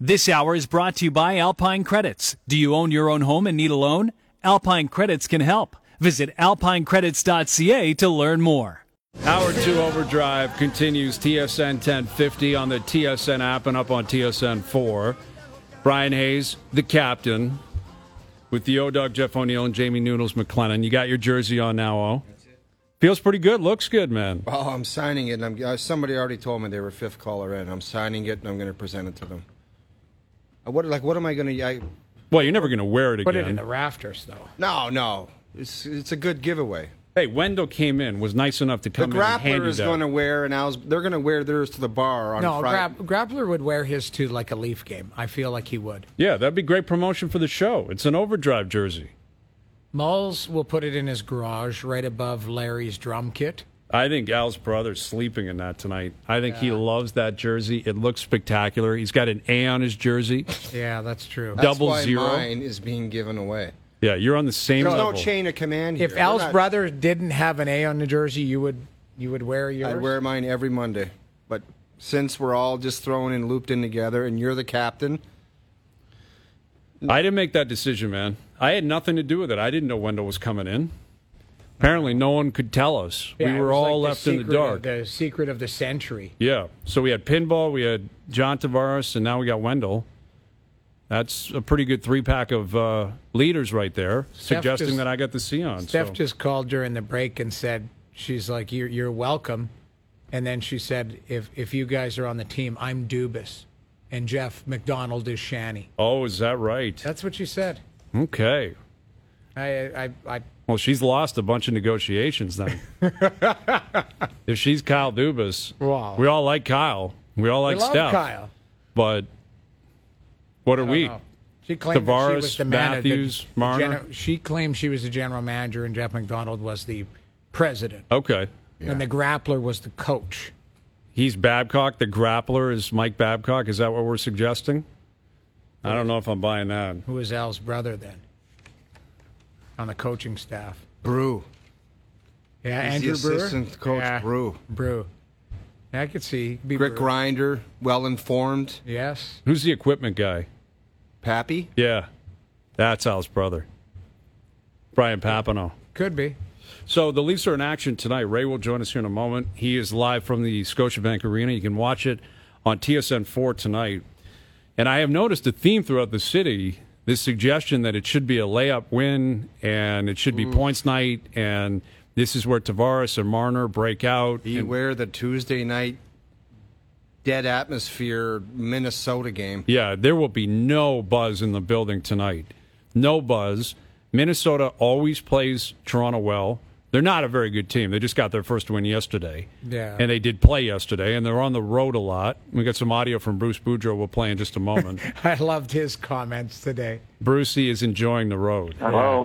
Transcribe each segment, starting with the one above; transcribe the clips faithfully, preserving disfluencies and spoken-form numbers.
This hour is brought to you by Alpine Credits. Do you own your own home and need a loan? Alpine Credits can help. Visit alpine credits dot c a to learn more. Hour two Overdrive continues. T S N ten fifty on the T S N app and up on T S N four. Brian Hayes, the captain, with the O-Dog, Jeff O'Neill, and Jamie Noodles McLennan. You got your jersey on now, O. Feels pretty good. Looks good, man. Oh, I'm signing it. And I'm, uh, somebody already told me they were fifth caller in. I'm signing it, and I'm going to present it to them. Uh, What like what am I going to? Well, you're never going to wear it again. Put it in the rafters, though. No, no. It's it's a good giveaway. Hey, Wendell came in, was nice enough to The come in and hand grappler you is that. going to wear, and Al's, they're going to wear theirs to the bar on No, Friday. Gra- Grappler would wear his to like a Leaf game. I feel like he would. Yeah, that'd be great promotion for the show. It's an Overdrive jersey. Mulls will put it in his garage right above Larry's drum kit. I think Al's brother's sleeping in that tonight. I think he loves that jersey. It looks spectacular. He's got an A on his jersey. Yeah, that's true. That's double why zero. mine is being given away. Yeah, you're on the same There's level. no chain of command here. If Al's We're not- brother didn't have an A on the jersey, you would you would wear yours? I'd wear mine every Monday. But since we're all just thrown and looped in together, and you're the captain, I didn't make that decision, man. I had nothing to do with it. I didn't know Wendell was coming in. Apparently, no one could tell us. Yeah, we it were was all like left in the secret of- dark. the secret of the century. Yeah. So we had pinball, we had John Tavares, and now we got Wendell. That's a pretty good three-pack of uh, leaders right there, Steph suggesting just- that I got the C on. Steph so. just called during the break and said, she's like, you're, you're welcome. And then she said, if if you guys are on the team, I'm Dubas. And Jeff McDonald is Shanny. Oh, is that right? That's what she said. Okay. I I, I Well, she's lost a bunch of negotiations then. If she's Kyle Dubas, Wow. we all like Kyle. We all like we love Steph. Kyle. But what are I don't we? know. She claimed that she Tavares, was the man Matthews, the, the Marner? gener- she claimed she was the general manager and Jeff McDonald was the president. Okay. And the grappler was the coach. He's Babcock. The grappler is Mike Babcock. Is that what we're suggesting? I don't know if I'm buying that. Who was Al's brother then? On the coaching staff. Brew. Yeah, He's Andrew the Brewer. assistant coach, Yeah, Brew. Brew. Yeah, I could see. Be Rick Brewer. Grinder, well informed. Yes. Who's the equipment guy? Pappy. Yeah, that's Al's brother, Brian Papineau. Could be. So the Leafs are in action tonight. Ray will join us here in a moment. He is live from the Scotiabank Arena. You can watch it on T S N four tonight. And I have noticed a theme throughout the city, this suggestion that it should be a layup win and it should be points night, and this is where Tavares and Marner break out. And, Beware the Tuesday night dead atmosphere Minnesota game. yeah, there will be no buzz in the building tonight. No buzz. Minnesota always plays Toronto well. They're not a very good team. They just got their first win yesterday. Yeah. And they did play yesterday, and they're on the road a lot. We got some audio from Bruce Boudreau we'll play in just a moment. I loved his comments today. Brucey is enjoying the road. Hello.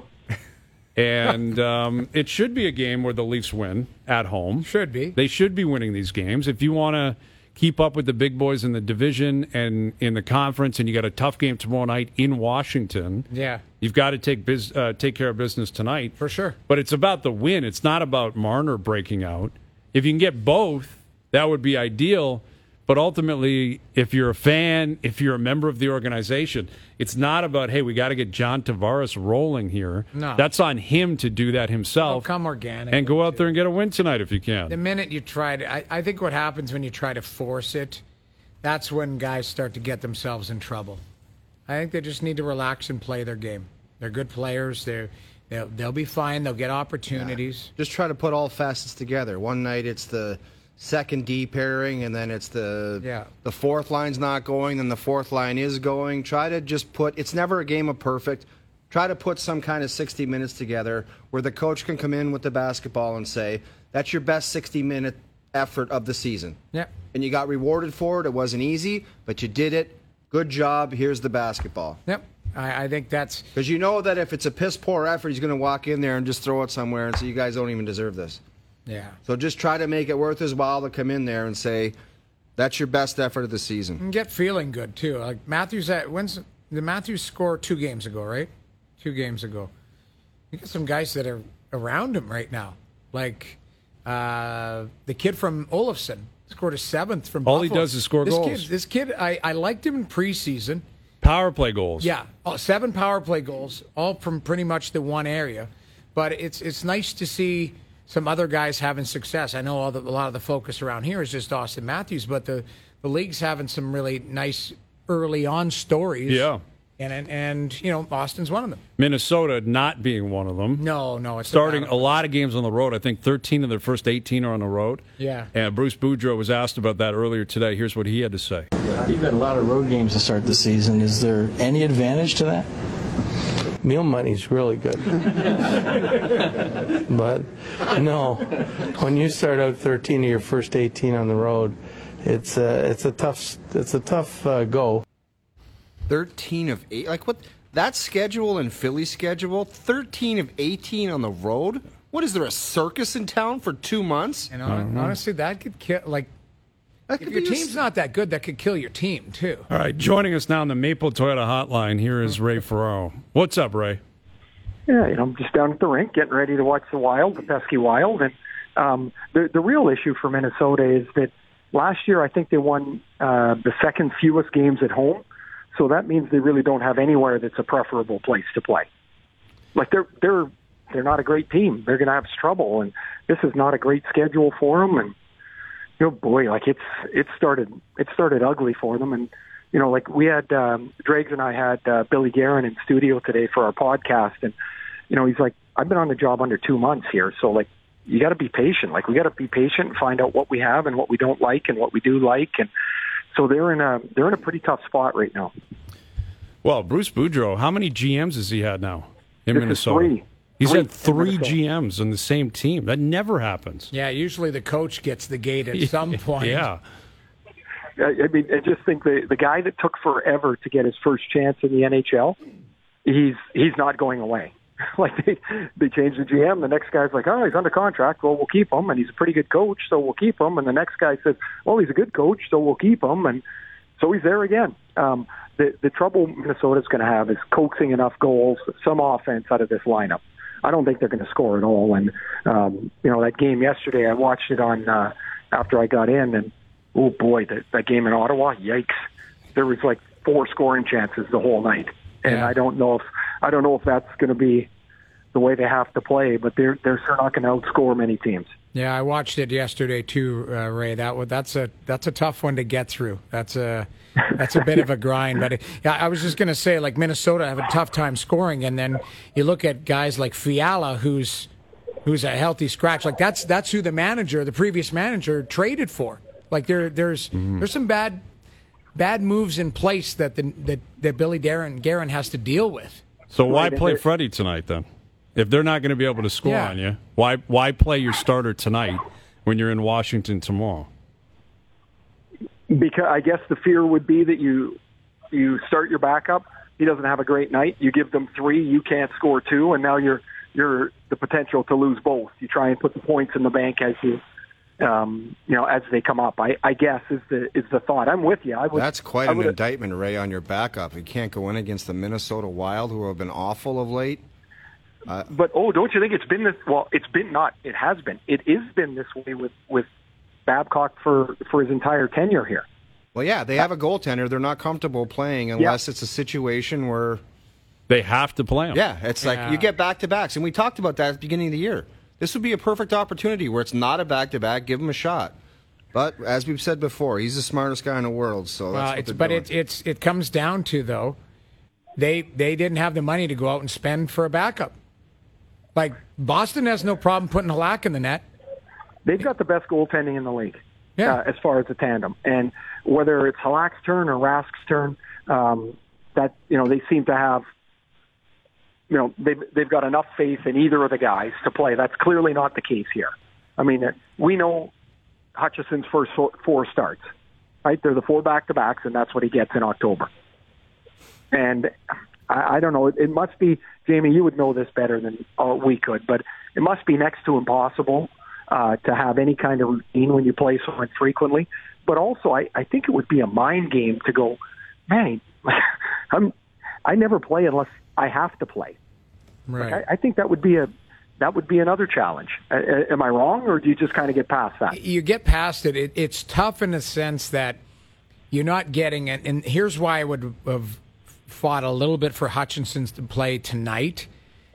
And um, it should be a game where the Leafs win at home. Should be. They should be winning these games. If you want to keep up with the big boys in the division and in the conference, and you got a tough game tomorrow night in Washington, Yeah, you've got to take biz- uh, take care of business tonight. for sure. But it's about the win. It's not about Marner breaking out. If you can get both, that would be ideal. But ultimately, if you're a fan, if you're a member of the organization, it's not about, hey, we got to get John Tavares rolling here. No. That's on him to do that It'll himself. come organic. And go out there and get a win tonight if you The can. minute you try to, I, I think what happens when you try to force it, that's when guys start to get themselves in trouble. I think they just need to relax and play their game. They're good players. They're they'll, they'll be fine. They'll get opportunities. Just try to put all facets together. One night it's the second D pairing, and then it's the Yeah. the fourth line's not going, then the fourth line is going. Try to just put. It's never a game of perfect. Try to put some kind of sixty minutes together where the coach can come in with the basketball and say, "That's your best sixty minute effort of the season." Yeah. And you got rewarded for it. It wasn't easy, but you did it. Good job. Here's the basketball. Yep. I, I think that's Because you know that if it's a piss poor effort, he's going to walk in there and just throw it somewhere and say, "You guys don't even deserve this." yeah. So just try to make it worth his while to come in there and say, "That's your best effort of the season." And get feeling good too. Like Matthews at when's the Matthews score two games ago, right? Two games ago. You got some guys that are around him right now. Like uh, the kid from Olofsson Scored a seventh from All Buffalo. he does is score this goals. Kid, this kid, I, I liked him in preseason. Power play goals. Yeah, oh, seven power play goals, all from pretty much the one area. But it's it's nice to see some other guys having success. I know all the, a lot of the focus around here is just Austin Matthews, but the, the league's having some really nice early on stories. Yeah. And, and, and, you know, Austin's one of them. Minnesota not being one of them. No, no. It's Starting a lot of games on the road. I think thirteen of their first eighteen are on the road. Yeah. And Bruce Boudreau was asked about that earlier today. Here's what he had to say. You've got a lot of road games to start the season. Is there any advantage to that? Meal money's really good. But, no, when you start out thirteen of your first eighteen on the road, it's a, it's a tough, it's a tough uh, go. thirteen of eight. Like what? That schedule and Philly schedule, thirteen of eighteen on the road? What is there, a circus in town for two months? And on, honestly, that could kill, like, That if could your be team's just- not that good, that could kill your team, too. All right, joining us now on the Maple Toyota Hotline, here is Ray Ferraro. What's up, Ray? Yeah, you know, I'm just down at the rink getting ready to watch the Wild, the pesky Wild. And um, the, the real issue for Minnesota is that last year I think they won uh, the second fewest games at home. So that means they really don't have anywhere that's a preferable place to play. Like they're they're they're not a great team. They're going to have trouble, and this is not a great schedule for them. And you know, boy, like it's it started it started ugly for them. And you know, like we had um, Dregs and I had uh, Billy Guerin in studio today for our podcast, and you know, he's like, I've been on the job under two months here, so like you got to be patient. Like we got to be patient and find out what we have and what we don't like and what we do like, and so they're in a they're in a pretty tough spot right now. Well, Bruce Boudreau, how many G Ms has he had now in This is Minnesota? three. He's Three had three in Minnesota. G Ms on the same team. That never happens. Yeah, usually the coach gets the gate at some point. Yeah. I I mean, I just think the the guy that took forever to get his first chance in the N H L, he's he's not going away. Like they they changed the G M. The next guy's like, oh, he's under contract. Well, we'll keep him, and he's a pretty good coach, so we'll keep him. And the next guy says, well, he's a good coach, so we'll keep him. And so he's there again. Um, the the trouble Minnesota's going to have is coaxing enough goals, some offense out of this lineup. I don't think they're going to score at all. And um, you know, that game yesterday, I watched it on uh, after I got in, and oh boy, that, that game in Ottawa, yikes! There was like four scoring chances the whole night, and Yeah. I don't know if I don't know if that's going to be the way they have to play, but they're they're sure not going to outscore many teams. Yeah, I watched it yesterday too, uh, Ray. That was that's a that's a tough one to get through. That's a that's a bit of a grind. But it, yeah, I was just going to say, like Minnesota have a tough time scoring, and then you look at guys like Fiala, who's who's a healthy scratch. Like that's that's who the manager, the previous manager, traded for. Like there there's Mm-hmm. there's some bad bad moves in place that the that, that Billy Darren Guerin has to deal with. So why Right, and play they're- Freddie tonight then? If they're not going to be able to score Yeah. on you, why why play your starter tonight when you're in Washington tomorrow? Because I guess the fear would be that you you start your backup. He doesn't have a great night. You give them three, you can't score two, and now you're you're the potential to lose both. You try and put the points in the bank as you um, you know as they come up. I, I guess is the is the thought. I'm with you. I would, That's quite I an would- indictment, Ray, on your backup. You can't go in against the Minnesota Wild, who have been awful of late. But oh, don't you think it's been this? Well, it's been not. It has been. It is been this way with with Babcock for for his entire tenure here. Well, yeah, they have a goaltender. They're not comfortable playing unless it's a situation where, They have to play him. yeah, it's like Yeah. you get back-to-backs. And we talked about that at the beginning of the year. This would be a perfect opportunity where it's not a back-to-back. Give him a shot. But as we've said before, he's the smartest guy in the world. So that's Well, what it's they're but doing. it it's it comes down to though, they they didn't have the money to go out and spend for a backup. Like Boston has no problem putting Halak in the net. They've got the best goaltending in the league, Yeah. uh, as far as a tandem. And whether it's Halak's turn or Rask's turn, um, that you know they seem to have, you know, they've they've got enough faith in either of the guys to play. That's clearly not the case here. I mean, uh, we know Hutchison's first four, four starts, right? They're the four back-to-backs, and that's what he gets in October. And I, I don't know. It, it must be, Jamie, you would know this better than uh, we could, but it must be next to impossible uh, to have any kind of routine when you play so infrequently. But also, I, I think it would be a mind game to go, man, I'm, I never play unless I have to play. Right. Like, I, I think that would be a that would be another challenge. Uh, am I wrong, or do you just kind of get past that? You get past it. it. It's tough in the sense that you're not getting it. And here's why I would have fought a little bit for Hutchinson to play tonight.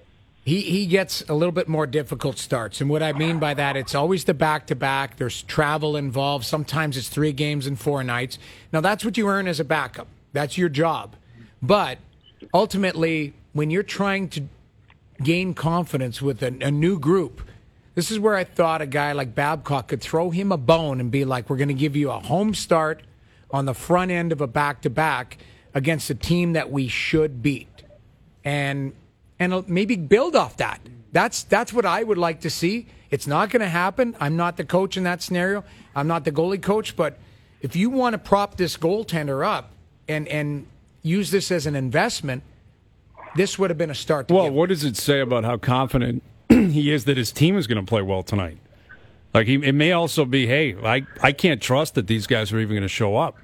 He he gets a little bit more difficult starts. And what I mean by that, it's always the back-to-back. There's travel involved. Sometimes it's three games in four nights. Now, that's what you earn as a backup. That's your job. But ultimately, when you're trying to gain confidence with a, a new group, this is where I thought a guy like Babcock could throw him a bone and be like, we're going to give you a home start on the front end of a back-to-back against a team that we should beat. And... and maybe build off that. That's that's what I would like to see. It's not going to happen. I'm not the coach in that scenario. I'm not the goalie coach. But if you want to prop this goaltender up and, and use this as an investment, this would have been a start. To well, give. What does it say about how confident he is that his team is going to play well tonight? Like he, it may also be, hey, I I can't trust that these guys are even going to show up.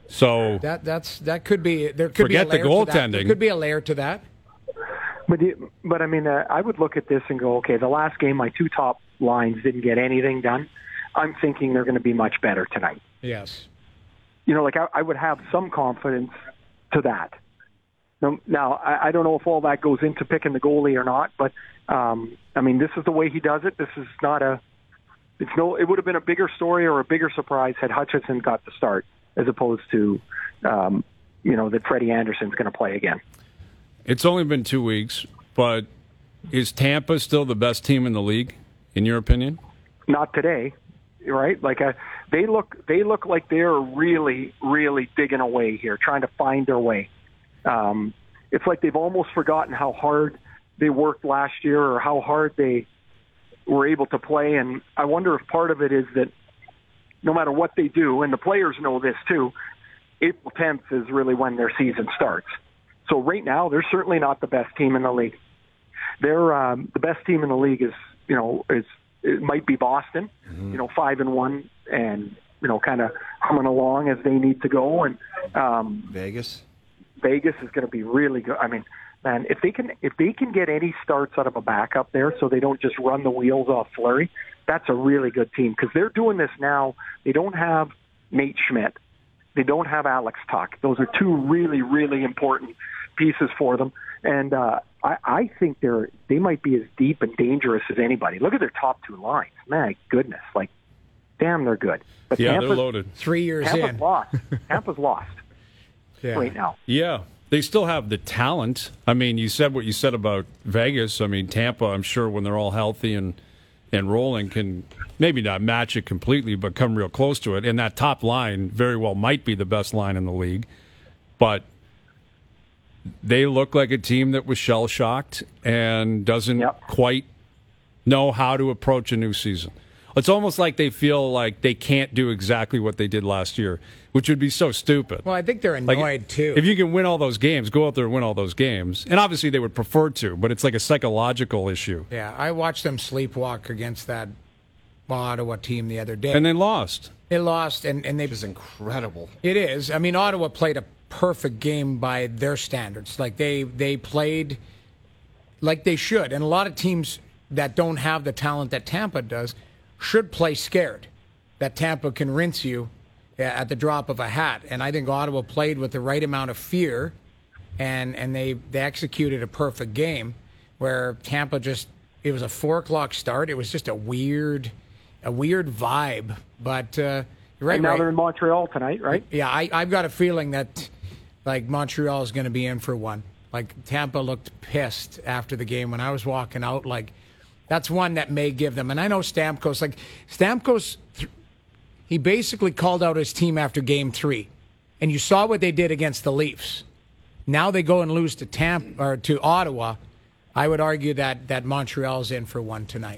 So that that's that could be there. Could forget be a the goaltending. There could be a layer to that. But, but I mean, uh, I would look at this and go, okay, the last game, my two top lines didn't get anything done. I'm thinking they're going to be much better tonight. Yes. You know, like I, I would have some confidence to that. Now, now I, I don't know if all that goes into picking the goalie or not, but um, I mean, this is the way he does it. This is not a, it's no, it would have been a bigger story or a bigger surprise had Hutchinson got the start as opposed to, um, you know, that Freddie Anderson's going to play again. It's only been two weeks, but is Tampa still the best team in the league, in your opinion? Not today, right? Like a, they look, they look like they're really, really digging away here, trying to find their way. Um, it's like they've almost forgotten how hard they worked last year or how hard they were able to play. And I wonder if part of it is that no matter what they do, and the players know this too, April tenth is really when their season starts. So right now, they're certainly not the best team in the league. They're um, the best team in the league is, you know, is it might be Boston, mm-hmm. you know, five and one, and you know, kind of humming along as they need to go. And um, Vegas, Vegas is going to be really good. I mean, man, if they can if they can get any starts out of a backup there, so they don't just run the wheels off Fleury, that's a really good team because they're doing this now. They don't have Nate Schmidt. They don't have Alex Tuck. Those are two really, really important pieces for them. And uh, I, I think they're they might be as deep and dangerous as anybody. Look at their top two lines. My goodness. Like, damn, they're good. But yeah, Tampa's, they're loaded. Three years Tampa's in. lost. Tampa's lost yeah. right now. Yeah. They still have the talent. I mean, you said what you said about Vegas. I mean, Tampa, I'm sure when they're all healthy and, and rolling can maybe not match it completely, but come real close to it. And that top line very well might be the best line in the league. But they look like a team that was shell-shocked and doesn't yep. quite know how to approach a new season. It's almost like they feel like they can't do exactly what they did last year, which would be so stupid. Well, I think they're annoyed, like, too. If you can win all those games, go out there and win all those games. And obviously they would prefer to, but it's like a psychological issue. Yeah, I watched them sleepwalk against that Ottawa team the other day. And they lost. They lost, and, and they... Which is incredible. It is. I mean, Ottawa played a perfect game by their standards. Like, they, they played like they should. And a lot of teams that don't have the talent that Tampa does should play scared, that Tampa can rinse you at the drop of a hat. And I think Ottawa played with the right amount of fear, and, and they, they executed a perfect game where Tampa just, it was a four o'clock start. It was just a weird, a weird vibe. But uh, you're right. And now right. they're in Montreal tonight, right? Yeah, I, I've got a feeling that like Montreal is going to be in for one. Like Tampa looked pissed after the game when I was walking out. Like, that's one that may give them. And I know Stamkos, like, Stamkos, he basically called out his team after game three. And you saw what they did against the Leafs. Now they go and lose to Tampa or to Ottawa. I would argue that, that Montreal's in for one tonight.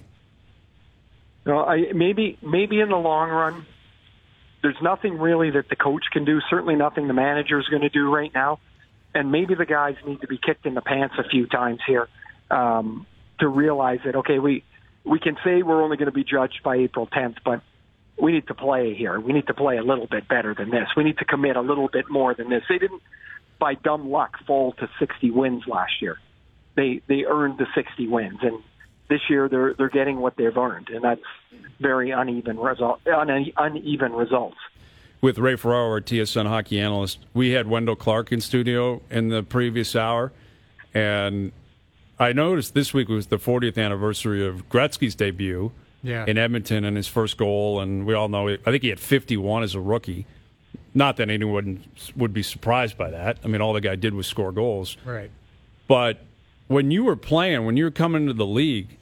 No, I, maybe maybe in the long run, there's nothing really that the coach can do, certainly nothing the manager's going to do right now. And maybe the guys need to be kicked in the pants a few times here. Um to realize that, okay, we we can say we're only going to be judged by April tenth, but we need to play here. We need to play a little bit better than this. We need to commit a little bit more than this. They didn't, by dumb luck, fall to sixty wins last year. They they earned the sixty wins, and this year they're they're getting what they've earned, and that's very uneven result, une, uneven results. With Ray Ferraro, our T S N hockey analyst, we had Wendell Clark in studio in the previous hour, and I noticed this week was the fortieth anniversary of Gretzky's debut yeah. in Edmonton and his first goal, and we all know, I think he had fifty-one as a rookie. Not that anyone would be surprised by that. I mean, all the guy did was score goals. Right. But when you were playing, when you were coming into the league,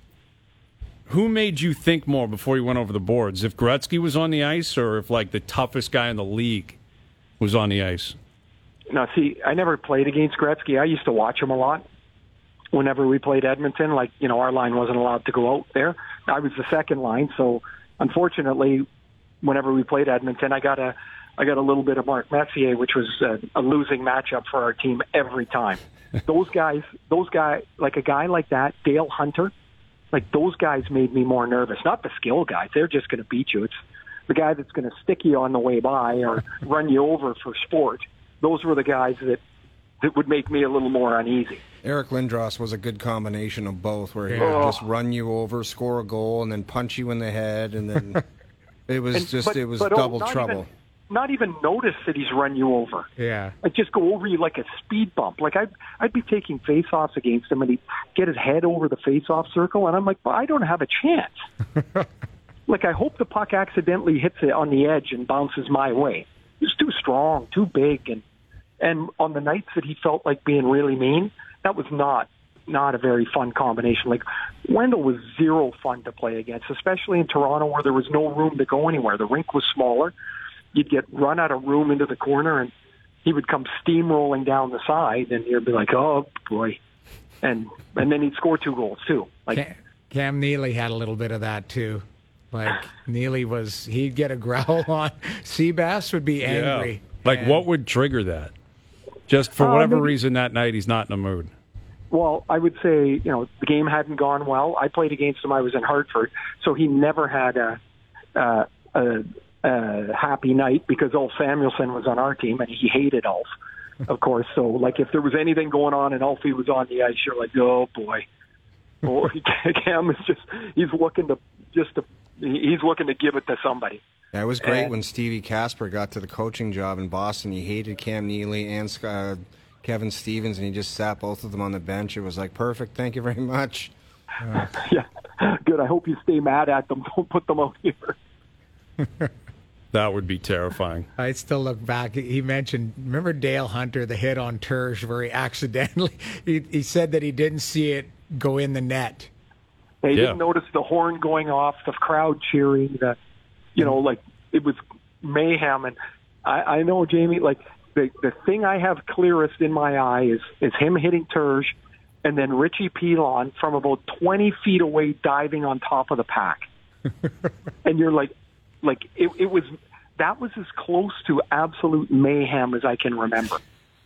who made you think more before you went over the boards? If Gretzky was on the ice, or if like the toughest guy in the league was on the ice? No, see, I never played against Gretzky. I used to watch him a lot. Whenever we played Edmonton, like, you know, our line wasn't allowed to go out there. I was the second line, so unfortunately, whenever we played Edmonton, I got a I got a little bit of Mark Messier, which was a, a losing matchup for our team every time. Those guys, those guys, like a guy like that, Dale Hunter, like those guys made me more nervous. Not the skill guys; they're just going to beat you. It's the guy that's going to stick you on the way by or run you over for sport. Those were the guys that that would make me a little more uneasy. Eric Lindros was a good combination of both, where he Yeah. would just run you over, score a goal, and then punch you in the head, and then it was And- just but- it was but, oh, double not trouble. Even, not even notice that he's run you over. Yeah. Like just go over you like a speed bump. Like I'd I'd be taking face-offs against him, and he'd get his head over the face-off circle, and I'm like, well, I don't have a chance. Like I hope the puck accidentally hits it on the edge and bounces my way. He's too strong, too big, and and on the nights that he felt like being really mean, that was not not a very fun combination. Like Wendell was zero fun to play against, especially in Toronto where there was no room to go anywhere. The rink was smaller. You'd get run out of room into the corner, and he would come steamrolling down the side, and you'd be like, "Oh boy!" And and then he'd score two goals too. Like Cam, Cam Neely had a little bit of that too. Like Neely was, he'd get a growl on. Seabass would be angry. Yeah. Like And- what would trigger that? Just for Uh, whatever maybe- reason that night he's not in a mood. Well, I would say, you know, the game hadn't gone well. I played against him. I was in Hartford, so he never had a uh, a, a happy night because Ulf Samuelsson was on our team, and he hated Ulf, of course. So, like, if there was anything going on and Ulfie was on the ice, you're like, oh boy, oh, Cam is just—he's looking to just to, he's looking to give it to somebody. Yeah, it was great And- when Stevie Casper got to the coaching job in Boston. He hated Cam Neely and uh, Kevin Stevens, and he just sat both of them on the bench. It was like, perfect, thank you very much. Yeah, good. I hope you stay mad at them. Don't put them out here. That would be terrifying. I still look back. He mentioned, remember Dale Hunter, the hit on Terge, where he accidentally, he, he said that he didn't see it go in the net. They Yeah. didn't notice the horn going off, the crowd cheering, the, you know, like it was mayhem. And I, I know, Jamie, like the the thing I have clearest in my eye is is him hitting Terge, and then Richie Pilon from about twenty feet away diving on top of the pack. And you're like, like it, it was that was as close to absolute mayhem as I can remember.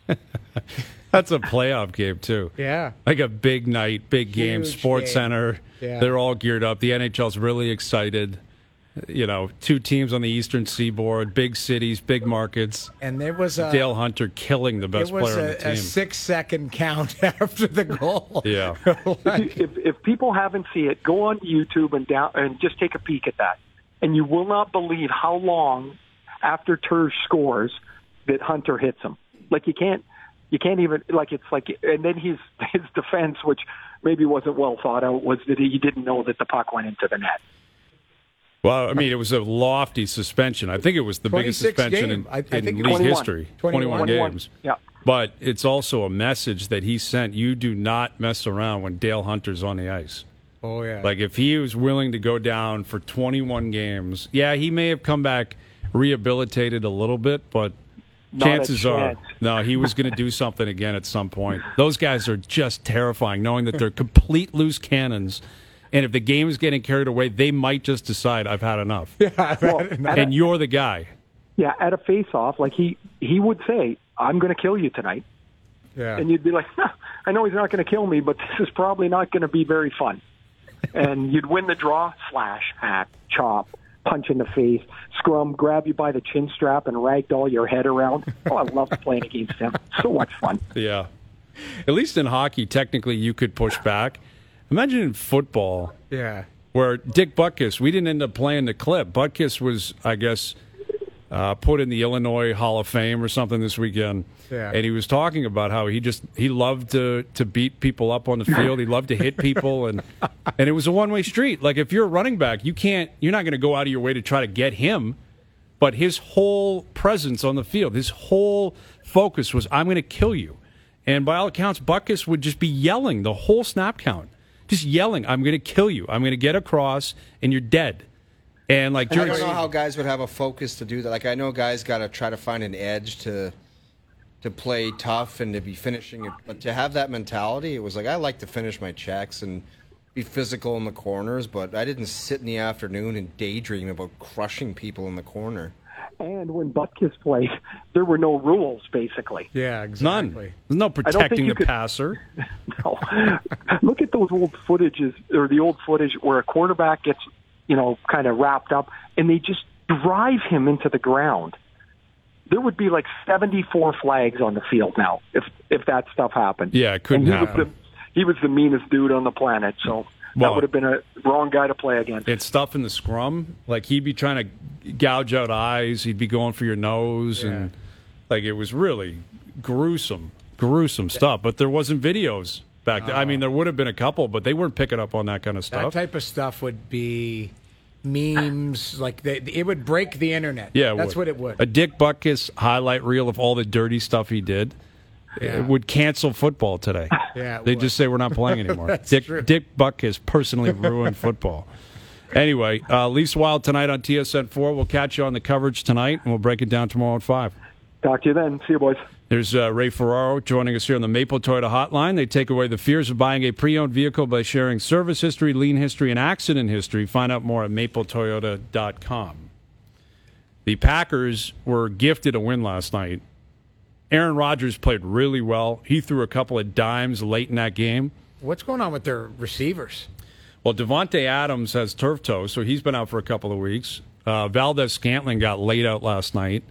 That's a playoff game, too. Yeah. Like a big night, big game, Huge Sports game. Center. Yeah. They're all geared up. The N H L's really excited. You know, two teams on the Eastern Seaboard, big cities, big markets. And there was a, Dale Hunter killing the best it was player on a, the team. a six second count after the goal. Yeah. Like, if, if people haven't seen it, go on YouTube and down and just take a peek at that, and you will not believe how long after Terge scores that Hunter hits him. Like you can't, you can't even like it's like, and then his his defense, which maybe wasn't well thought out, was that he didn't know that the puck went into the net. Well, I mean, it was a lofty suspension. I think it was the biggest twenty-six suspension game. in, I- I in think league twenty-one. history. twenty-one. twenty-one games. Yeah. But it's also a message that he sent. You do not mess around when Dale Hunter's on the ice. oh, yeah. Like, if he was willing to go down for twenty-one games, yeah, he may have come back rehabilitated a little bit, but Not a chances are, chance. no, he was going to do something again at some point. Those guys are just terrifying, knowing that they're complete loose cannons. And if the game is getting carried away, they might just decide, I've had enough. Well, at a- And you're the guy. yeah, at a face-off, like he he would say, "I'm going to kill you tonight," yeah. and you'd be like, "Huh, "I know he's not going to kill me, but this is probably not going to be very fun." And you'd win the draw, slash, hack, chop, punch in the face, scrum, grab you by the chin strap, and ragdoll your head around. Oh, I loved playing against him. So much fun. Yeah. At least in hockey, technically, you could push back. Imagine in football Yeah. where Dick Butkus, we didn't end up playing the clip. Butkus was, I guess, uh, put in the Illinois Hall of Fame or something this weekend. Yeah. And he was talking about how he just he loved to to beat people up on the field. He loved to hit people, and and it was a one way street. Like if you're a running back, you can't you're not going to go out of your way to try to get him. But his whole presence on the field, his whole focus was, I'm going to kill you. And by all accounts, Butkus would just be yelling the whole snap count, just yelling, I'm going to kill you. I'm going to get across, and you're dead. And like I during don't know how guys would have a focus to do that. Like I know guys got to try to find an edge to to play tough and to be finishing it, but to have that mentality, it was like I like to finish my checks and be physical in the corners, but I didn't sit in the afternoon and daydream about crushing people in the corner. And when Butkus played, there were no rules, basically. Yeah, exactly. none. There's no protecting the could, passer. No. Look at those old footages, or the old footage where a quarterback gets, you know, kind of wrapped up, and they just drive him into the ground. There would be like seventy-four flags on the field now if if that stuff happened. Yeah, it couldn't and he happen. Was the, he was the meanest dude on the planet, so Well, that would have been a wrong guy to play against. It's stuff in the scrum. Like he'd be trying to gouge out eyes. He'd be going for your nose, Yeah. and like it was really gruesome, gruesome stuff. But there wasn't videos back then. I mean, there would have been a couple, but they weren't picking up on that kind of That stuff. type of stuff would be memes. Like they, it would break the internet. Yeah, it that's would. what it would. A Dick Butkus highlight reel of all the dirty stuff he did. Yeah. It would cancel football today. Yeah, it They'd would. just say we're not playing anymore. That's Dick, true. Dick Butkus personally ruined football. Anyway, uh, Leafs Wild tonight on T S N four. We'll catch you on the coverage tonight, and we'll break it down tomorrow at five. Talk to you then. See you, boys. There's uh, Ray Ferraro joining us here on the Maple Toyota Hotline. They take away the fears of buying a pre-owned vehicle by sharing service history, lien history, and accident history. Find out more at maple toyota dot com. The Packers were gifted a win last night. Aaron Rodgers played really well. He threw a couple of dimes late in that game. What's going on with their receivers? Well, Devontae Adams has turf toe, so he's been out for a couple of weeks. Uh, Valdez Scantling got laid out last night.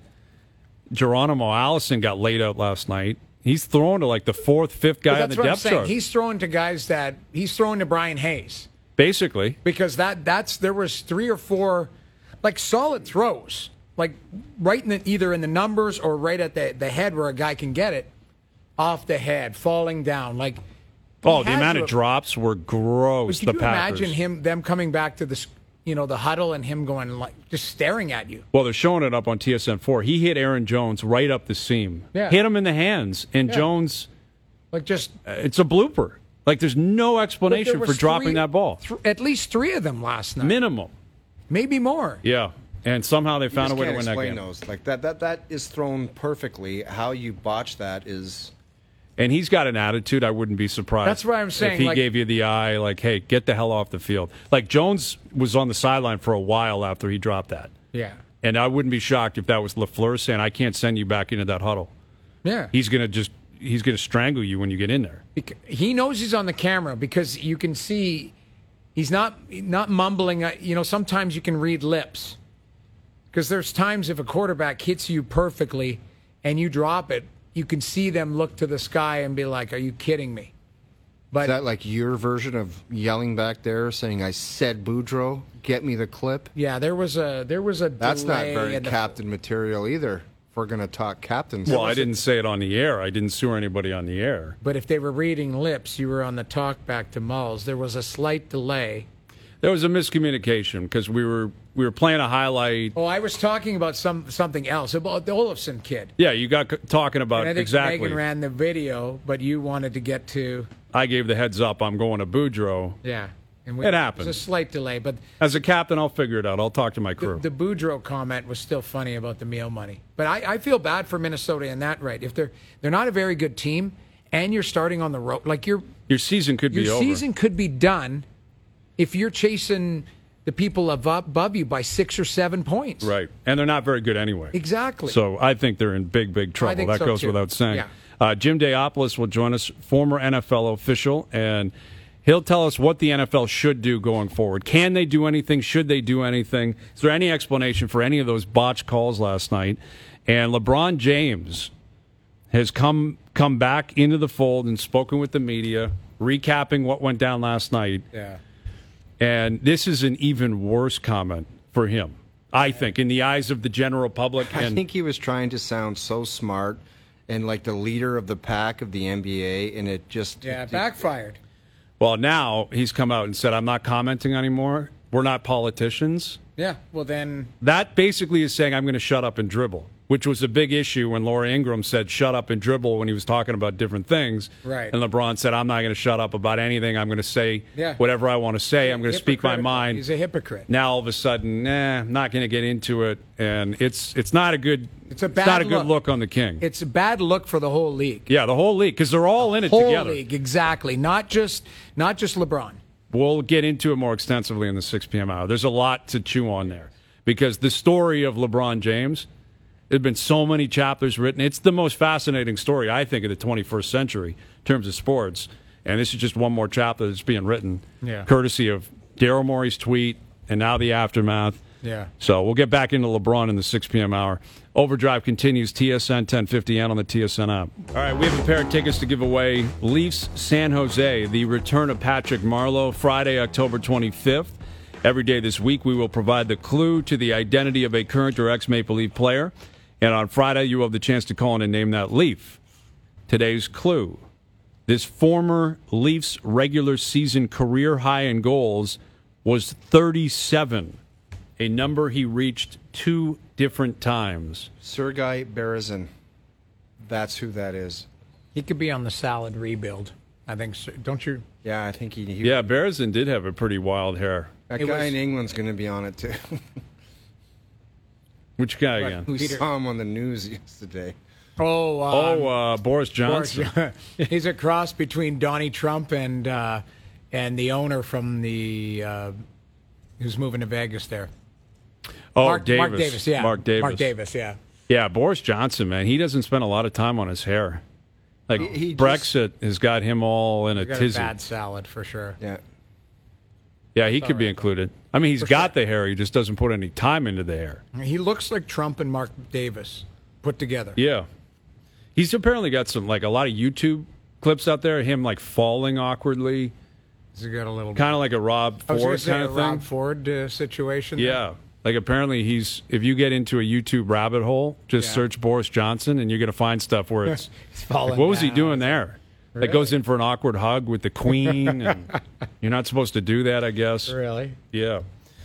Geronimo Allison got laid out last night. He's throwing to like the fourth, fifth guy But on that's the what I'm depth saying. chart. He's throwing to guys that he's throwing to Brian Hayes Basically. because that that's there was three or four like solid throws, like right in the, either in the numbers or right at the the head where a guy can get it off the head, falling down. Like Oh, he the had amount to of have- drops were gross. Could the you Packers. imagine him them coming back to the you know the huddle and him going like just staring at you? Well, they're showing it up on T S N four. He hit Aaron Jones right up the seam. Yeah. Hit him in the hands, and Yeah. Jones, Like just uh, it's a blooper. Like there's no but there explanation for was dropping three- that ball. th- at least three of them last night, Minimum. maybe more. Yeah. And somehow they You found a just way to can't win that explain game. those. Like that, that, that is thrown perfectly. How you botch that is. And he's got an attitude. I wouldn't be surprised. That's what I'm saying, If he like- gave you the eye, like, hey, get the hell off the field. Like Jones was on the sideline for a while after he dropped that. Yeah, And I wouldn't be shocked if that was LaFleur saying, I can't send you back into that huddle. yeah. He's going to just, he's going to strangle you when you get in there. Bec- he knows he's on the camera because you can see he's not not mumbling. Uh, You know, sometimes you can read lips because there's times if a quarterback hits you perfectly and you drop it, you can see them look to the sky and be like, "Are you kidding me?" But Is that like your version of yelling back there, saying, "I said Boudreaux, get me the clip"? yeah, there was a there was a That's not delay very in the- captain material either. If we're going to talk captains. Well, I didn't say it on the air. I didn't sue anybody on the air. But if they were reading lips, you were on the talk back to Mulls. There was a slight delay. There was a miscommunication because we were we were playing a highlight. Oh, I was talking about some something else about the Olofsson kid. Yeah, you got c- talking about And I think exactly. Megan ran the video, but you wanted to get to I gave the heads up. I'm going to Boudreaux. yeah. And It happens. It was a slight delay, but As a captain, I'll figure it out. I'll talk to my the, crew. the Boudreaux comment was still funny about the meal money. But I, I feel bad for Minnesota in that right. If they're they're not a very good team, and you're starting on the road, like your Your season could your be over. season could be done if you're chasing the people above, above you by six or seven points. Right. And they're not very good anyway. Exactly. So I think they're in big, big trouble. think That so, goes too. without saying. Yeah. Uh, Jim Deopolis will join us, former N F L official, and he'll tell us what the N F L should do going forward. Can they do anything? Should they do anything? Is there any explanation for any of those botched calls last night? And LeBron James has come come back into the fold and spoken with the media. recapping what went down last night. Yeah. And this is an even worse comment for him, I think, in the eyes of the general public. I And think he was trying to sound so smart and like the leader of the pack of the N B A, and it just Yeah, it, backfired. well, now he's come out and said, I'm not commenting anymore. We're not politicians. Yeah, well then, That basically is saying I'm going to shut up and dribble, which was a big issue when Laura Ingraham said shut up and dribble when he was talking about different things. Right. And LeBron said, I'm not going to shut up about anything. I'm going to say Yeah. whatever I want to say. I'm going to speak my hypocritical. mind. He's a hypocrite. Now all of a sudden, nah, I'm not going to get into it. And it's it's not a good It's a bad not a good look. look on the King. It's a bad look for the whole league. yeah, the whole league, because they're all in it Whole together. league, exactly. Not just not just LeBron. We'll get into it more extensively in the six p.m. hour. There's a lot to chew on there because the story of LeBron James, there have been so many chapters written. It's the most fascinating story, I think, of the twenty-first century in terms of sports. And this is just one more chapter that's being written, Yeah. courtesy of Daryl Morey's tweet and now the aftermath. Yeah. So we'll get back into LeBron in the six p.m. hour. Overdrive continues, T S N ten fifty N on the T S N app. All right, we have a pair of tickets to give away. Leafs San Jose, the return of Patrick Marleau, Friday, October twenty-fifth. Every day this week, we will provide the clue to the identity of a current or ex-Maple Leaf player. And on Friday, you will have the chance to call in and name that Leaf. Today's clue. This former Leafs regular season career high in goals was thirty-seven, a number he reached two different times. Sergei Berezin. That's who that is. He could be on the salad rebuild. I think so. Don't you? Yeah, I think he. he Yeah, Berezin did have a pretty wild hair. that it guy was- in England's going to be on it too. Which guy again? We Peter- saw him on the news yesterday. Oh, um, Oh, uh, Boris Johnson. Boris- he's a cross between Donnie Trump and uh, and the owner from the uh, who's moving to Vegas there. Oh, Mark Davis. Mark Davis, yeah. Mark Davis. Mark Davis, yeah. Yeah, Boris Johnson, man, he doesn't spend a lot of time on his hair. Like, He- he Brexit has got him all in a He got a tizzy. bad salad for sure. Yeah. Yeah, he could be included. I mean, he's got the hair. He just doesn't put any time into the hair. He looks like Trump and Mark Davis put together. Yeah. He's apparently got some, like, a lot of YouTube clips out there of him, like, falling awkwardly, He's got a little kind of like a Rob I was gonna Ford say kind a of thing. Rob Ford uh, situation. there. Yeah. Like, apparently he's, if you get into a YouTube rabbit hole, just Yeah. search Boris Johnson and you're going to find stuff where it's, He's falling like, what was he down. doing there? That goes in for an awkward hug with the queen, and you're not supposed to do that, I guess. Really? Yeah.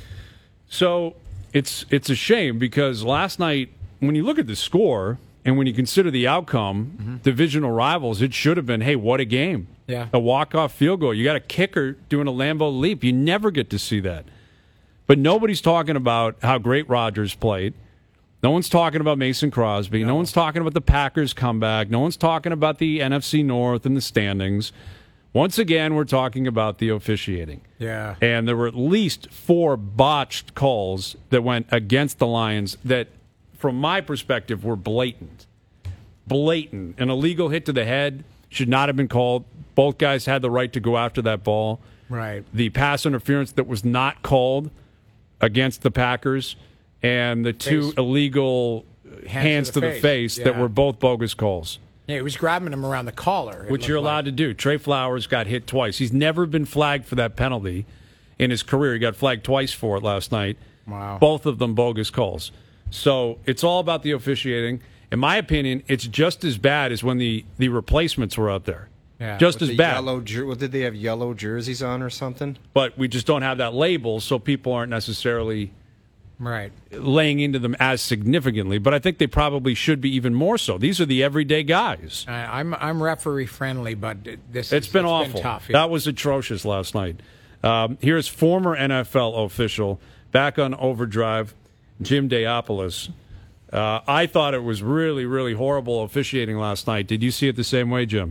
So it's it's a shame because last night, when you look at the score and when you consider the outcome, Mm-hmm. divisional rivals, it should have been, hey, what a game. Yeah. A walk-off field goal. You got a kicker doing a Lambeau leap. You never get to see that. But nobody's talking about how great Rodgers played. No one's talking about Mason Crosby. No. no one's talking about the Packers comeback. No one's talking about the N F C North and the standings. Once again, we're talking about the officiating. Yeah. And there were at least four botched calls that went against the Lions that, from my perspective, were blatant. Blatant. An illegal hit to the head should not have been called. Both guys had the right to go after that ball. Right. The pass interference that was not called against the Packers, and the two Face. illegal hands, Hands to to the the face, face. that Yeah. were both bogus calls. Yeah, he was grabbing him around the collar. it Which looked you're like. allowed to do. Trey Flowers got hit twice. He's never been flagged for that penalty in his career. He got flagged twice for it last night. Wow. Both of them bogus calls. So it's all about the officiating. In my opinion, it's just as bad as when the, the replacements were out there. Yeah. Just With as the bad. Yellow jer- what did they have? Yellow jerseys on or something? But we just don't have that label, so people aren't necessarily Right. laying into them as significantly. But I think they probably should be even more so. These are the everyday guys. I, I'm I'm referee friendly, but this It's is, been it's awful. Been tough. Yeah. That was atrocious last night. Um, here's former N F L official back on Overdrive, Jim Deopolis. Uh, I thought it was really, really horrible officiating last night. Did you see it the same way, Jim?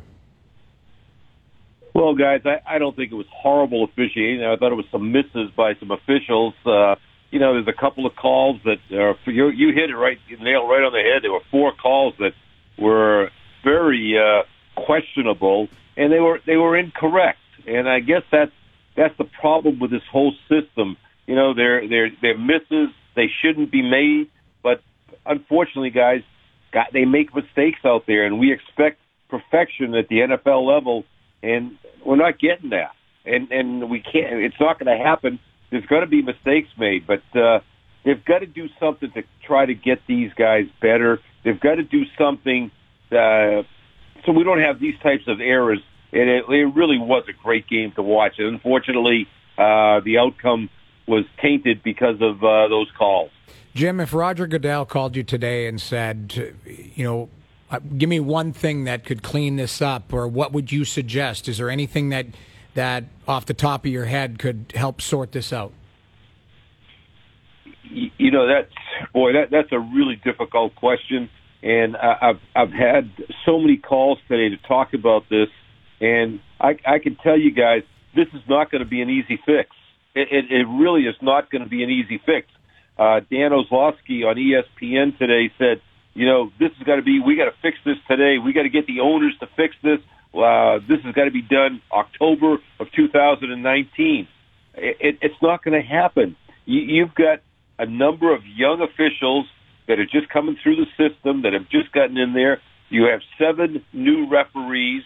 Well, guys, I, I don't think it was horrible officiating. I thought it was some misses by some officials. Uh, you know, there's a couple of calls that are, you, you hit it right, you nailed right on the head. There were four calls that were very uh, questionable, and they were they were incorrect. And I guess that's that's the problem with this whole system. You know, they're they're they're misses. They shouldn't be made, but unfortunately, guys, got, they make mistakes out there, and we expect perfection at the N F L level. And we're not getting that, and and we can't. It's not going to happen. There's going to be mistakes made, but uh, they've got to do something to try to get these guys better. They've got to do something uh, so we don't have these types of errors. And it, it really was a great game to watch. And unfortunately, uh, the outcome was tainted because of uh, those calls. Jim, if Roger Goodell called you today and said, you know, uh, give me one thing that could clean this up, or what would you suggest? Is there anything that, that off the top of your head could help sort this out? You, you know, that's, boy, that, that's a really difficult question. And I, I've, I've had so many calls today to talk about this. And I, I can tell you guys, this is not going to be an easy fix. It, it, it really is not going to be an easy fix. Uh, Dan Ozlowski on E S P N today said, you know, this has got to be, we got to fix this today. We got to get the owners to fix this. Uh, this has got to be done October of two thousand nineteen. It, it, it's not going to happen. You, you've got a number of young officials that are just coming through the system, that have just gotten in there. You have seven new referees.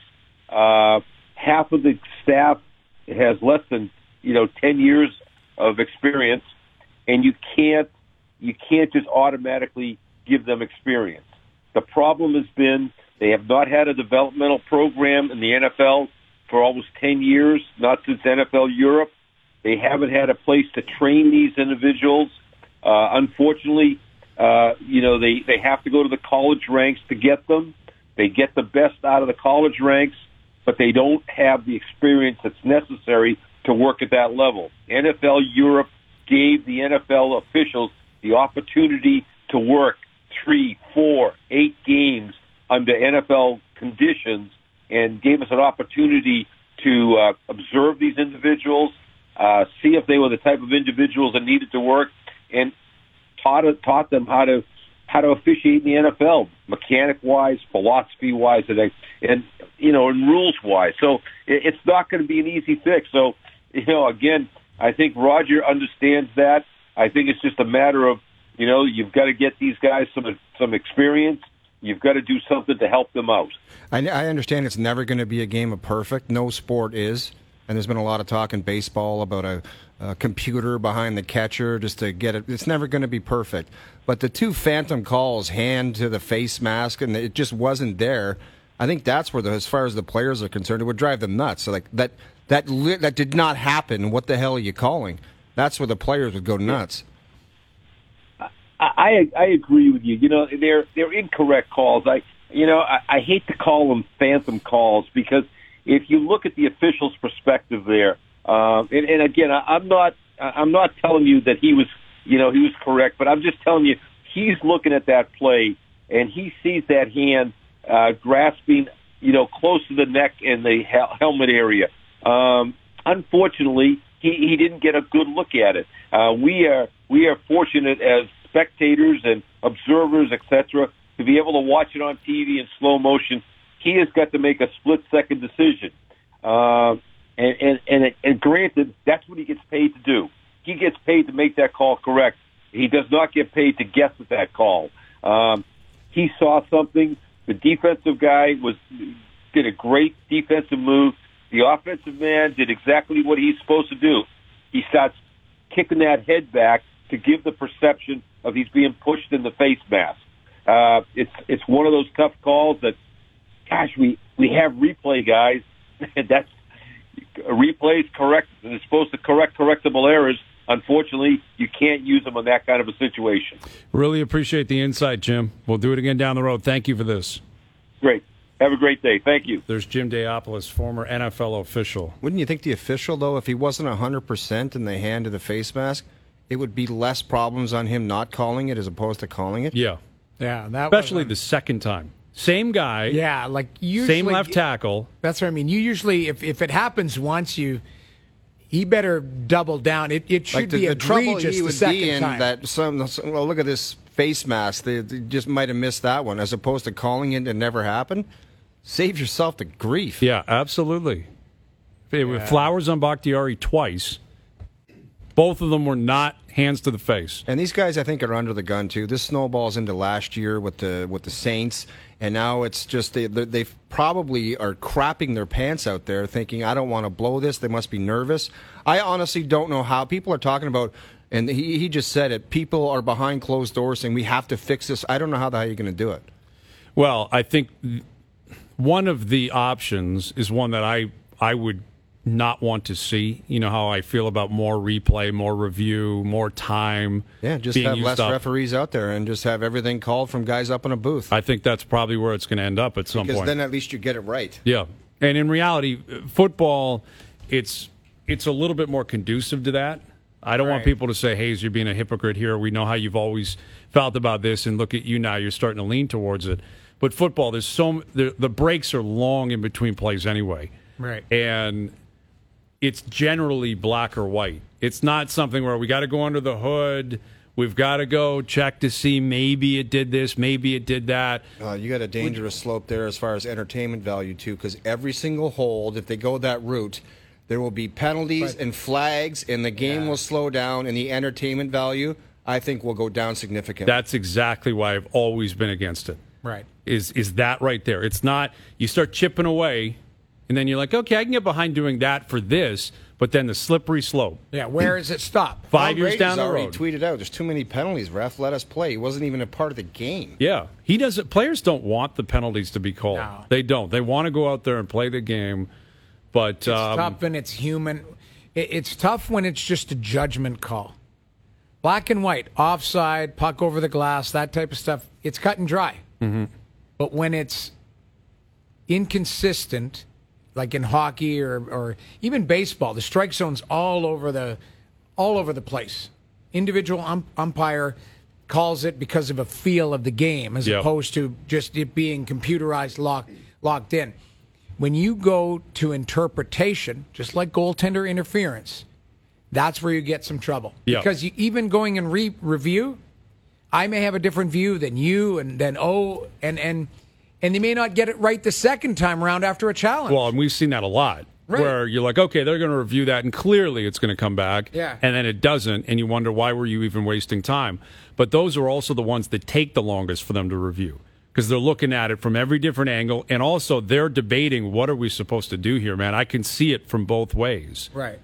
Uh, half of the staff has less than, you know, ten years of experience, and you can't, you can't just automatically give them experience. The problem has been they have not had a developmental program in the N F L for almost ten years, not since N F L Europe. They haven't had a place to train these individuals. Uh, unfortunately, uh, you know, they, they have to go to the college ranks to get them. They get the best out of the college ranks, but they don't have the experience that's necessary to work at that level. N F L Europe gave the N F L officials the opportunity to work three, four, eight games under N F L conditions, and gave us an opportunity to uh, observe these individuals, uh, see if they were the type of individuals that needed to work, and taught taught them how to how to officiate in the N F L, mechanic-wise, philosophy-wise, and, and you know, and rules-wise. So it, it's not going to be an easy fix. So, you know, again, I think Roger understands that. I think it's just a matter of, you know, you've got to get these guys some some experience. You've got to do something to help them out. I, I understand it's never going to be a game of perfect. No sport is. And there's been a lot of talk in baseball about a, a computer behind the catcher just to get it. It's never going to be perfect. But the two phantom calls, hand to the face mask, and it just wasn't there. I think that's where, the, as far as the players are concerned, it would drive them nuts. So like that, that, that did not happen. What the hell are you calling? That's where the players would go nuts. I I agree with you. You know, they're they're incorrect calls. I you know I, I hate to call them phantom calls, because if you look at the official's perspective there, um, and, and again, I, I'm not I'm not telling you that he was you know he was correct, but I'm just telling you he's looking at that play and he sees that hand uh, grasping you know close to the neck in the hel- helmet area. Um, unfortunately, he, he didn't get a good look at it. Uh, we are we are fortunate as spectators and observers, et cetera, to be able to watch it on T V in slow motion. He has got to make a split-second decision. Uh, and, and, and, and granted, that's what he gets paid to do. He gets paid to make that call correct. He does not get paid to guess at that call. Um, he saw something. The defensive guy was did a great defensive move. The offensive man did exactly what he's supposed to do. He starts kicking that head back to give the perception of he's being pushed in the face mask. Uh, it's it's one of those tough calls that, gosh, we, we have replay guys, and that's a replay is correct. It's supposed to correct correctable errors. Unfortunately, you can't use them in that kind of a situation. Really appreciate the insight, Jim. We'll do it again down the road. Thank you for this. Great. Have a great day. Thank you. There's Jim Deopolis, former N F L official. Wouldn't you think the official, though, if he wasn't one hundred percent in the hand of the face mask, it would be less problems on him not calling it as opposed to calling it? Yeah. Yeah, that Especially was, the second time. Same guy. Yeah, like usually. Same left tackle. That's what I mean. You usually, if, if it happens once, you he better double down. It it should like the, be the trouble egregious he the would second be in time. that some, some well, look at this face mask. They, they just might have missed that one, as opposed to calling it and never happened. Save yourself the grief. Yeah, absolutely. Yeah. Flowers on Bakhtiari twice. Both of them were not hands to the face. And these guys, I think, are under the gun too. This snowballs into last year with the with the Saints, and now it's just they they probably are crapping their pants out there, thinking, "I don't want to blow this." They must be nervous. I honestly don't know how people are talking about. And he he just said it. People are behind closed doors saying we have to fix this. I don't know how the hell you're going to do it. Well, I think one of the options is one that I I would not want to see. You know how I feel about more replay, more review, more time. Yeah, just being have used less up. referees out there and just have everything called from guys up in a booth. I think that's probably where it's going to end up at some because point. then at least you get it right. Yeah, and in reality, football, it's it's a little bit more conducive to that. I don't Right. want people to say, Hayes, you're being a hypocrite here. We know how you've always felt about this, and look at you now. You're starting to lean towards it. But football, there's so the, the breaks are long in between plays anyway. Right. And it's generally black or white. It's not something where we got to go under the hood. We've got to go check to see maybe it did this, maybe it did that. Uh, you got a dangerous slope there as far as entertainment value, too, because every single hold, if they go that route, there will be penalties But- and flags, and the game Yeah. will slow down, and the entertainment value, I think, will go down significantly. That's exactly why I've always been against it. Right. Is is that right there? It's not, you start chipping away, and then you're like, okay, I can get behind doing that for this, but then the slippery slope. Yeah, where does it stop? Five Tom years Brady's down the already road. tweeted out, there's too many penalties, ref, let us play. He wasn't even a part of the game. Yeah, he doesn't. Players don't want the penalties to be called. No. They don't. They want to go out there and play the game. But It's um, tough and it's human. It- It's tough when it's just a judgment call. Black and white, offside, puck over the glass, that type of stuff, it's cut and dry. Mm-hmm. But when it's inconsistent, like in hockey or, or even baseball, the strike zone's all over the all over the place. Individual um, umpire calls it because of a feel of the game, as Yep. opposed to just it being computerized, locked locked in. When you go to interpretation, just like goaltender interference, that's where you get some trouble. Yeah. Because you, even going and re- review, I may have a different view than you and then oh, and, and and they may not get it right the second time around after a challenge. well, and we've seen that a lot. Right. Where you're like, okay, they're going to review that, and clearly it's going to come back. Yeah. And then it doesn't, and you wonder, why were you even wasting time? But those are also the ones that take the longest for them to review, because they're looking at it from every different angle, and also they're debating, what are we supposed to do here, man? I can see it from both ways. right.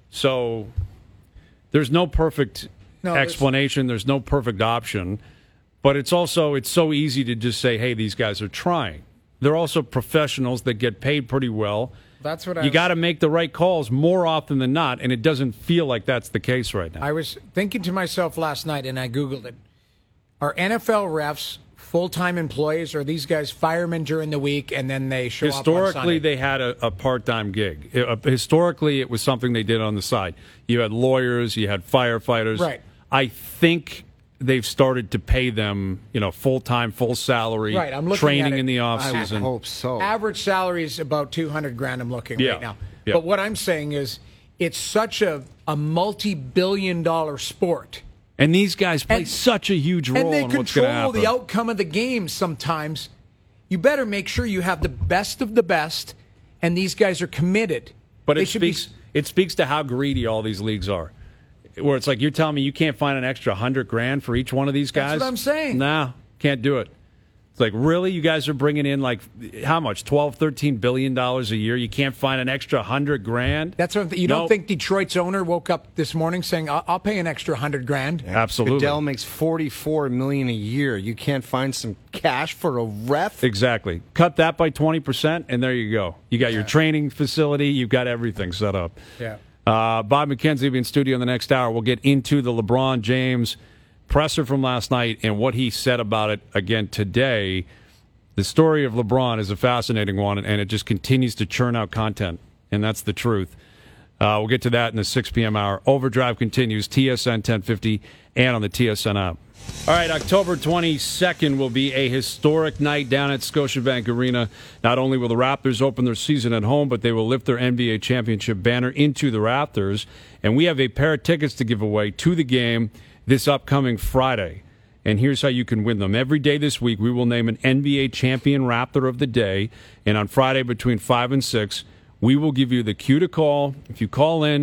So there's no perfect No, there's- explanation. There's no perfect option. But it's also, it's so easy to just say, hey, these guys are trying. They're also professionals that get paid pretty well. That's what I You was- got to make the right calls more often than not, and it doesn't feel like that's the case right now. I was thinking to myself last night, and I Googled it. Are N F L refs full-time employees, or are these guys firemen during the week and then they show up on Historically, Sunday? they had a, a part-time gig. It- uh, historically, it was something they did on the side. You had lawyers, you had firefighters. Right. I think they've started to pay them, you know, full-time, full salary, Right, I'm looking training at it. in the I off-season. hope so. Average salary is about two hundred grand, I'm looking Yeah. right now. Yeah. But what I'm saying is it's such a, a multi-billion dollar sport. And these guys play And- such a huge role And they in what's going to control happen. the outcome of the game sometimes. You better make sure you have the best of the best, and these guys are committed. But They it should be- speaks it speaks to how greedy all these leagues are. Where it's like, you're telling me you can't find an extra hundred grand for each one of these guys? That's what I'm saying. Nah, can't do it. It's like, really? You guys are bringing in like how much? twelve, thirteen billion dollars a year. You can't find an extra hundred grand? That's what I'm th- you No. don't think Detroit's owner woke up this morning saying, "I'll, I'll pay an extra hundred grand." Absolutely. Goodell makes forty-four million dollars a year. You can't find some cash for a ref? Exactly. Cut that by twenty percent, and there you go. You got your training facility. You've got everything set up. Yeah. Uh, Bob McKenzie will be in studio in the next hour. We'll get into the LeBron James presser from last night and what he said about it again today. The story of LeBron is a fascinating one, and it just continues to churn out content, and that's the truth. Uh, we'll get to that in the six p.m. hour. Overdrive continues, T S N ten fifty, and on the T S N app. All right, October twenty-second will be a historic night down at Scotiabank Arena. Not only will the Raptors open their season at home, but they will lift their N B A championship banner into the rafters. And we have a pair of tickets to give away to the game this upcoming Friday. And here's how you can win them. Every day this week, we will name an N B A champion Raptor of the day. And on Friday between five and six, we will give you the cue to call. If you call in,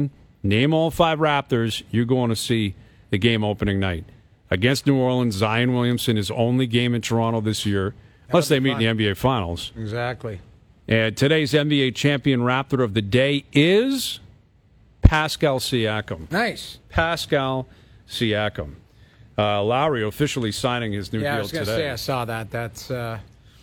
Name all five Raptors you're going to see the game opening night. Against New Orleans, Zion Williamson, his only game in Toronto this year, unless they meet in the N B A Finals. Exactly. And today's N B A champion Raptor of the day is Pascal Siakam. Nice. Pascal Siakam. Uh, Lowry officially signing his new yeah, deal I was going to today. say, I saw that. That's uh,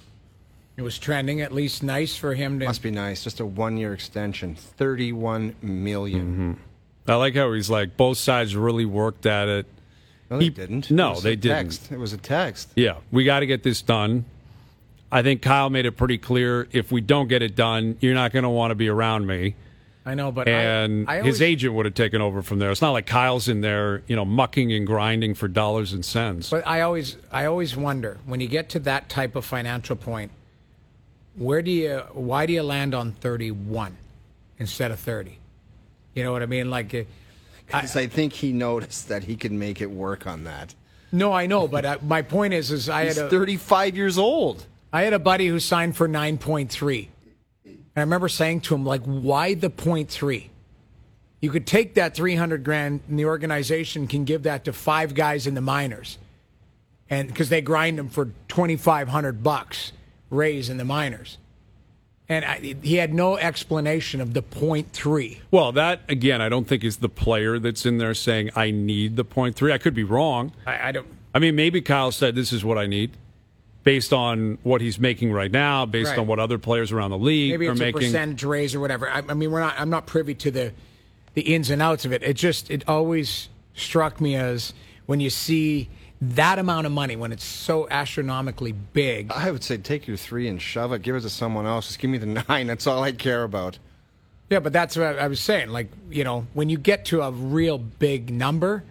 it was trending. At least nice for him to. Must be nice. Just a one-year extension, thirty-one million. Mm-hmm. I like how he's like both sides really worked at it. No, they He- didn't. no, It was they a didn't. text. It was a text. Yeah, we got to get this done. I think Kyle made it pretty clear. If we don't get it done, you're not going to want to be around me. I know, but And I, I his always, agent would have taken over from there. It's not like Kyle's in there, you know, mucking and grinding for dollars and cents. But I always, I always wonder when you get to that type of financial point, where do you, why do you land on thirty-one instead of thirty? You know what I mean? Like, uh, Because I, think he noticed that he could make it work on that. no, I know, but uh, my point is, is I He's had a, thirty-five years old. I had a buddy who signed for nine point three. And I remember saying to him, like, why the point three? You could take that three hundred grand and the organization can give that to five guys in the minors. And because they grind them for twenty-five hundred bucks raise in the minors. And I, he had no explanation of the point three. Well, that, again, I don't think is the player that's in there saying, I need the point three. I could be wrong. I, I don't. I mean, maybe Kyle said, this is what I need, based on what he's making right now, based Right. on what other players around the league Maybe are it's a making. percentage raise or whatever. I, I mean, we're not. I'm not privy to the the ins and outs of it. It just it always struck me as when you see that amount of money, when it's so astronomically big. I would say take your three and shove it. Give it to someone else. Just give me the nine. That's all I care about. Yeah, but that's what I was saying. Like, you know, when you get to a real big number,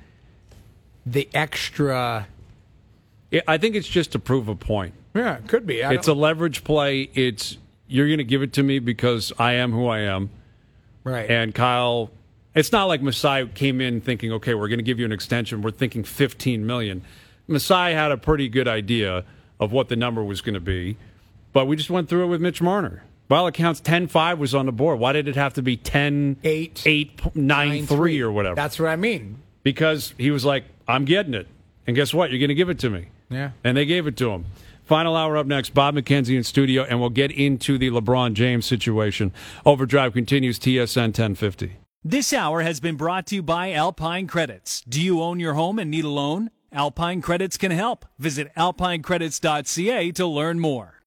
the extra. Yeah, I think it's just to prove a point. Yeah, it could be. I It's a don't- leverage play. It's you're going to give it to me because I am who I am. right. And Kyle, it's not like Masai came in thinking, okay, we're going to give you an extension. We're thinking fifteen million. Masai had a pretty good idea of what the number was going to be, but we just went through it with Mitch Marner. By all accounts, ten five was on the board. Why did it have to be ten Eight, eight nine three or whatever? That's what I mean. Because he was like, I'm getting it. And guess what? You're going to give it to me. Yeah. And they gave it to him. Final hour up next. Bob McKenzie in studio, and we'll get into the LeBron James situation. Overdrive continues, T S N ten fifty. This hour has been brought to you by Alpine Credits. Do you own your home and need a loan? Alpine Credits can help. Visit alpine credits dot c a to learn more.